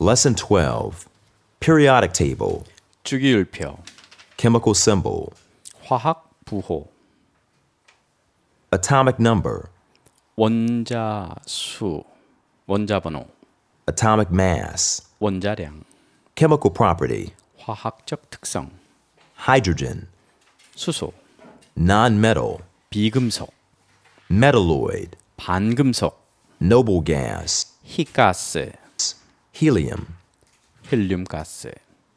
Lesson 12. Periodic table. 주기율표, Chemical symbol. 화학 부호, Atomic number. 원자 수, 원자 번호, Atomic mass. 원자량, Chemical property. 화학적 특성, Hydrogen. 수소, Non-metal. 비금속, Metalloid. 반금속, Noble gas. 희가스, Helium. 헬륨가스.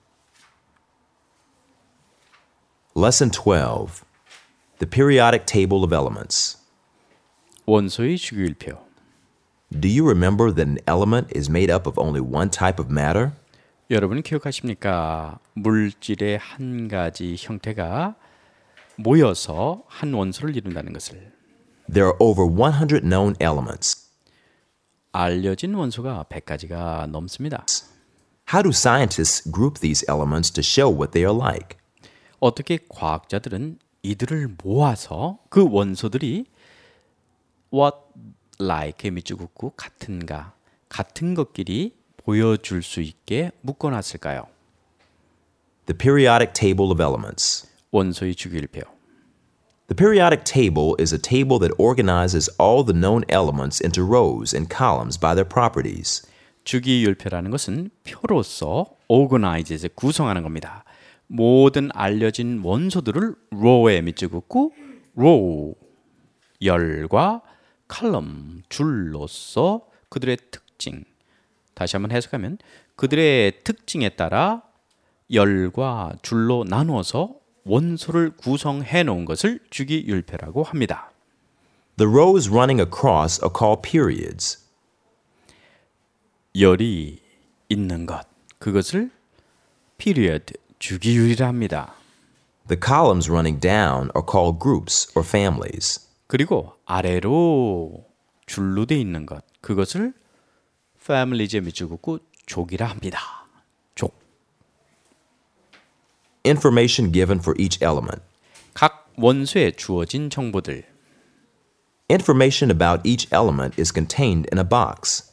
Lesson 12. The periodic table of elements. 원소의 주기율표. Do you remember that an element is made up of only one type of matter? 여러분 기억하십니까? 물질의 한 가지 형태가 모여서 한 원소를 이룬다는 것을. There are over 100 known elements. 알려진 원소가 100가지가 넘습니다. How do scientists group these elements to show what they are like? 어떻게 과학자들은 이들을 모아서 그 원소들이 what like의 밑줄 긋고 같은가, 같은 것끼리 보여줄 수 있게 묶어놨을까요? The periodic table of elements. 원소의 주기율표. The periodic table is a table that organizes all the known elements into rows and columns by their properties. 주기율표라는 것은 표로서 organize, 구성하는 겁니다. 모든 알려진 원소들을 row에 밑줄 긋고 row, 열과 column, 줄로서 그들의 특징, 다시 한번 해석하면 그들의 특징에 따라 열과 줄로 나누어서 원소를 구성해 놓은 것을 주기율표라고 합니다. The rows running across are called periods. 열이 있는 것, 그것을 period, 주기율이라 합니다. The columns running down are called groups or families. 그리고 아래로 줄로 돼 있는 것, 그것을 families에 밑줄 긋고 족이라 합니다. 족. Information given for each element. 각 원소에 주어진 정보들. Information about each element is contained in a box.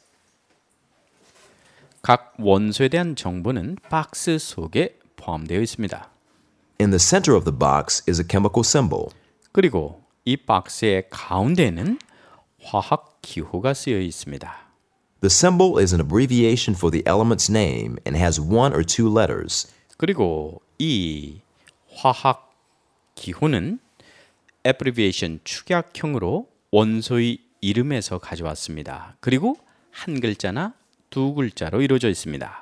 각 원소에 대한 정보는 박스 속에 포함되어 있습니다. In the center of the box is a chemical symbol. 그리고 이 박스의 가운데에는 화학 기호가 쓰여 있습니다. The symbol is an abbreviation for the element's name and has one or two letters. 그리고 이 화학 기호는 abbreviation, 축약형으로 원소의 이름에서 가져왔습니다. 그리고 한 글자나 두 글자로 이루어져 있습니다.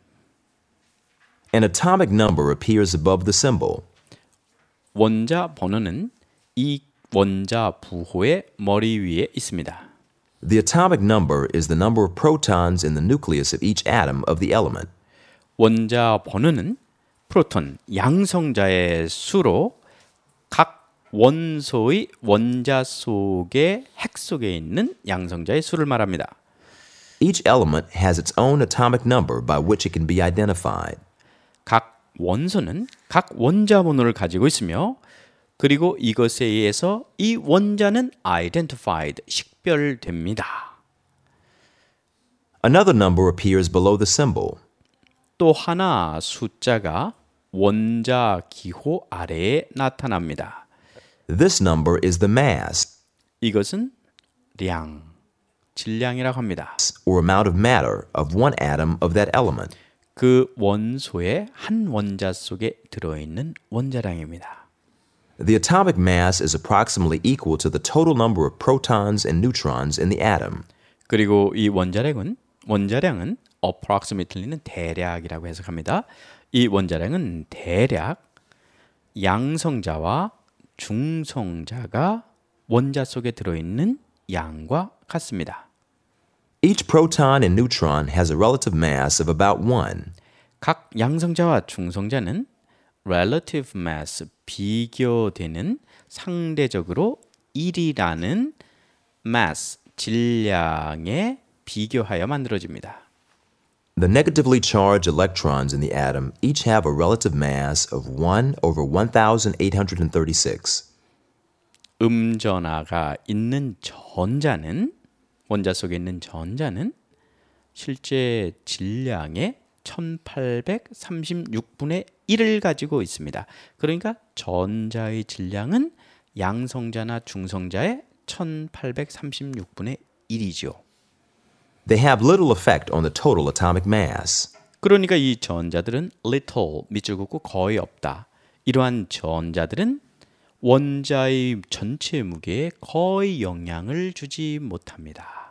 An atomic number appears above the symbol. 원자 번호는 이 원자 부호의 머리 위에 있습니다. The atomic number is the number of protons in the nucleus of each atom of the element. 원자 번호는 프로톤, 양성자의 수로 각 원소의 원자 속의 핵 속에 있는 양성자의 수를 말합니다. Each element has its own atomic number by which it can be identified. 각 원소는 각 원자 번호를 가지고 있으며 그리고 이것에 의해서 이 원자는 identified, 식별됩니다. Another number appears below the symbol. 또 하나 숫자가 원자 기호 아래에 나타납니다. This number is the mass, 이것은 량, 질량이라고 합니다. or amount of matter of one atom of that element. 그 원소의 한 원자 속에 들어있는 원자량입니다. The atomic mass is approximately equal to the total number of protons and neutrons in the atom. 그리고 이 원자량은 approximately는 대략이라고 해석합니다. 이 원자량은 대략 양성자와 중성자가 원자 속에 들어있는 양과 같습니다. Each proton and neutron has a relative mass of about 1. 각 양성자와 중성자는 relative mass, 비교되는 상대적으로 1이라는 mass, 질량에 비교하여 만들어집니다. The negatively charged electrons in the atom each have a relative mass of 1 over 1,836. 음전하가 있는 전자는 원자 속에 있는 전자는 실제 질량의 1836분의 1을 가지고 있습니다. 그러니까 전자의 질량은 양성자나 중성자의 1836분의 1이죠. They have little effect on the total atomic mass. 그러니까 이 전자들은 little 밑줄 긋고 거의 없다. 이러한 전자들은 원자의 전체 무게에 거의 영향을 주지 못합니다.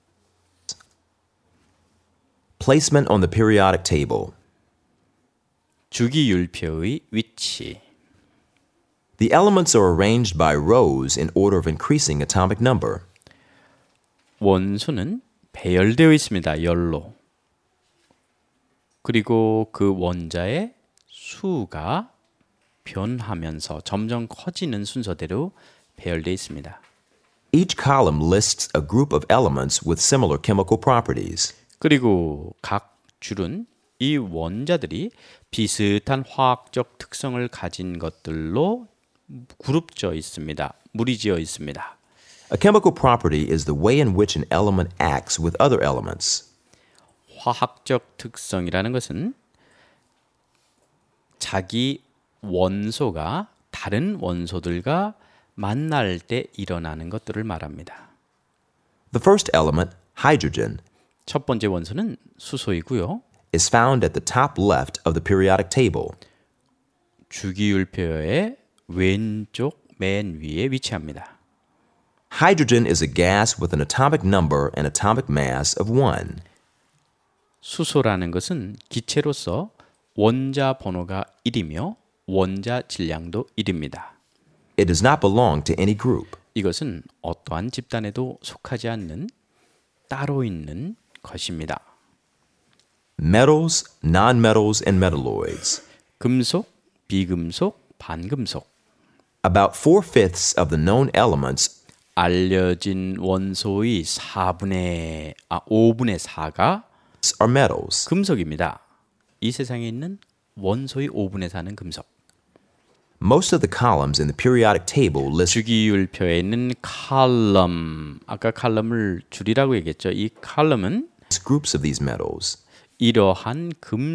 Placement on the periodic table. 주기율표의 위치. The elements are arranged by rows in order of increasing atomic number. 원소는 배열되어 있습니다. 열로. 그리고 그 원자의 수가 변하면서 점점 커지는 순서대로 배열되어 있습니다. Each column lists a group of elements with similar chemical properties. 그리고 각 줄은 이 원자들이 비슷한 화학적 특성을 가진 것들로 그룹져 있습니다. 무리지어 있습니다. A chemical property is the way in which an element acts with other elements. 화학적 특성이라는 것은 자기 원소가 다른 원소들과 만날 때 일어나는 것들을 말합니다. The first element, hydrogen, 첫 번째 원소는 수소이고요. is found at the top left of the periodic table. 주기율표의 왼쪽 맨 위에 위치합니다. Hydrogen is a gas with an atomic number and atomic mass of 1. 수소라는 것은 기체로서 원자 번호가 1이며 원자 질량도 1입니다. It does not belong to any group. 이것은 어떠한 집단에도 속하지 않는 따로 있는 것입니다. Metals, nonmetals, and metalloids. 금속, 비금속, 반금속. About 4/5 of the known elements 알려진 원소의 5분의 4가 are metals. 금속입니다. 이 세상에 있는 원소의 5분의 4는 금속. Most of the columns in the periodic table list 주기율표에 있는 칼럼, 아까 칼럼을 줄이라고 얘기했죠. 이 칼럼은 groups of these metals. 이러한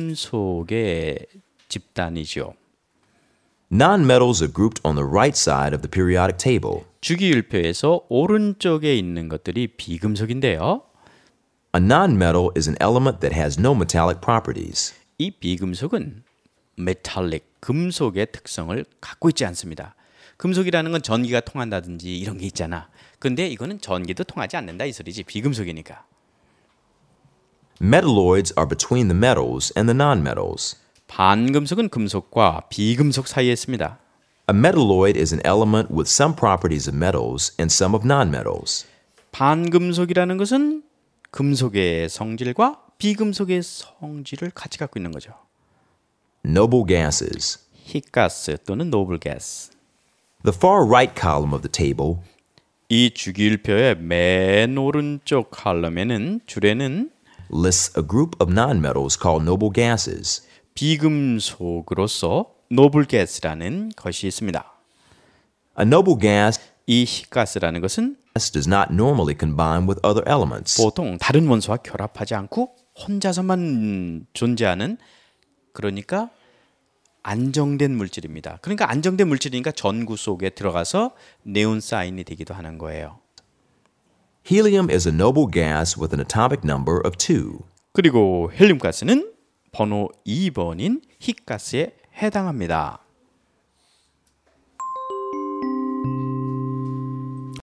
금속의 집단이죠. Non-metals are grouped on the right side of the periodic table. 주기율표에서 오른쪽에 있는 것들이 비금속인데요. A non-metal is an element that has no metallic properties. 이 비금속은 메탈릭, 금속의 특성을 갖고 있지 않습니다. 금속이라는 건 전기가 통한다든지 이런 게 있잖아. 근데 이거는 전기도 통하지 않는다 이 소리지. 비금속이니까. Metalloids are between the metals and the non-metals. 반금속은 금속과 비금속 사이에 있습니다. A metalloid is an element with some properties of metals and some of non-metals. 반금속이라는 것은 금속의 성질과 비금속의 성질을 같이 갖고 있는 거죠. Noble gases. 힛가스 또는 노블 가스. The far right column of the table 이 주기율표의 맨 오른쪽 칼럼에는 줄에는 lists a group of non-metals called noble gases. 비금속으로서 노블 가스라는 것이 있습니다. A noble gas 이 힛가스라는 것은 does not normally combine with other elements. 보통 다른 원소와 결합하지 않고 혼자서만 존재하는, 그러니까 안정된 물질입니다. 그러니까 안정된 물질이니까 전구 속에 들어가서 네온 사인이 되기도 하는 거예요. Helium is a noble gas with an atomic number of 2. 그리고 헬륨가스는 번호 2번인 힛가스에 해당합니다.